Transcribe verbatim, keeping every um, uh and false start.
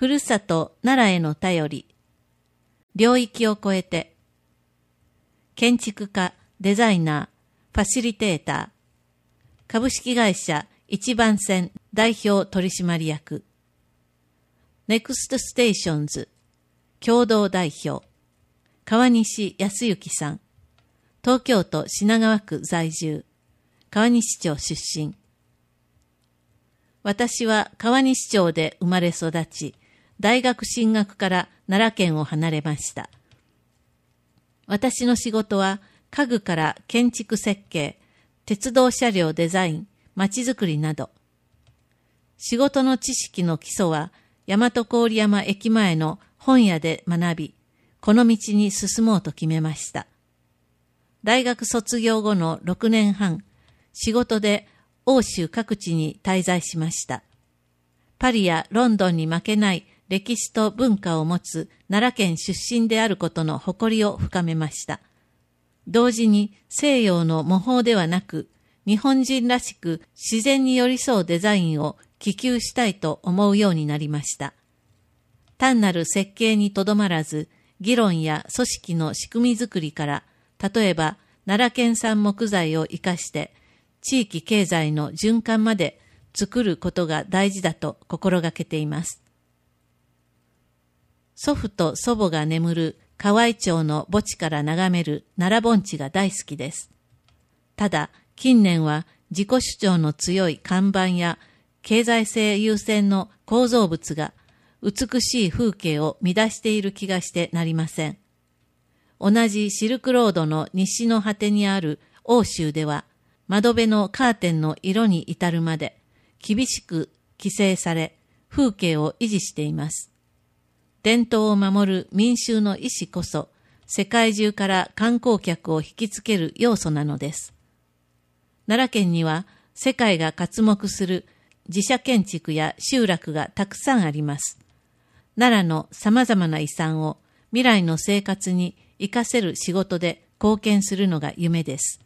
ふるさと奈良への便り、領域を超えて、建築家、デザイナー、ファシリテーター、株式会社一番線代表取締役、ネクストステーションズ共同代表、川西康之さん、東京都品川区在住、川西町出身。私は川西町で生まれ育ち、大学進学から奈良県を離れました。私の仕事は家具から建築設計、鉄道車両デザイン、まちづくりなど。仕事の知識の基礎は大和郡山駅前の本屋で学び、この道に進もうと決めました。大学卒業後のろくねんはん、仕事で欧州各地に滞在しました。パリやロンドンに負けない歴史と文化を持つ奈良県出身であることの誇りを深めました。同時に西洋の模倣ではなく、日本人らしく自然に寄り添うデザインを希求したいと思うようになりました。単なる設計にとどまらず、議論や組織の仕組み作りから、例えば奈良県産木材を生かして地域経済の循環まで作ることが大事だと心がけています。祖父と祖母が眠る河合町の墓地から眺める奈良盆地が大好きです。ただ近年は自己主張の強い看板や経済性優先の構造物が美しい風景を乱している気がしてなりません。同じシルクロードの西の果てにある欧州では、窓辺のカーテンの色に至るまで厳しく規制され、風景を維持しています。伝統を守る民衆の意志こそ、世界中から観光客を引きつける要素なのです。奈良県には世界が刮目する自社建築や集落がたくさんあります。奈良の様々な遺産を未来の生活に生かせる仕事で貢献するのが夢です。